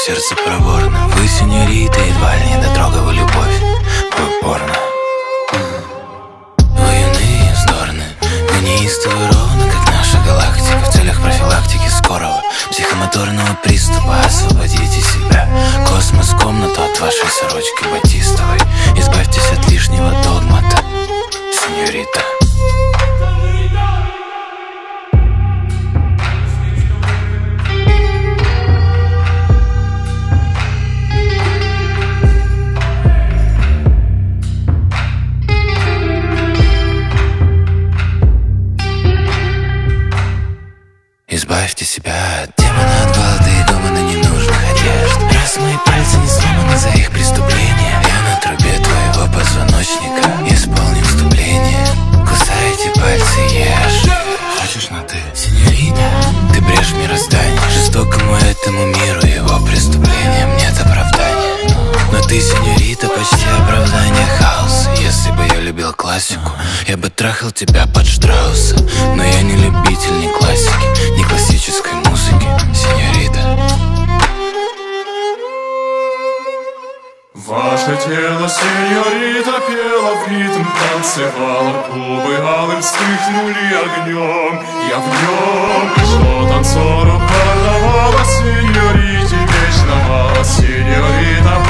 сердце проворно. Вы, сеньорита, едва ли не дотрогова любовь. Вы порно. Вы юны и вздорны, вы неистовы ровно, как наша галактика. В целях профилактики скорого психомоторного приступа освободите себя. Космос — комнату от вашей сорочки батистовой. Избавьтесь от лишнего догмата, сеньорита. Избавьте себя от демона, от гвалта и гомона ненужных одежд. Раз мои пальцы не сломаны за их преступления, я на трубе твоего позвоночника исполню вступление. Кусай эти пальцы, ешь. Хочешь на ты, сеньорита? Ты брешь мироздание. Жестокому этому миру его преступлениям нет оправдания. Но ты, сеньорита, почти оправдание хаоса. Если бы я любил классику, я бы трахал тебя под Штрауса. Но я не любитель ни классики, ни классической музыки, сеньорита. Ваше тело, сеньорита, пело в ритм, танцевало, губы алым вспыхнули огнем. Я в нем, что танцору продавала, сеньорите вечно мало, сеньорита.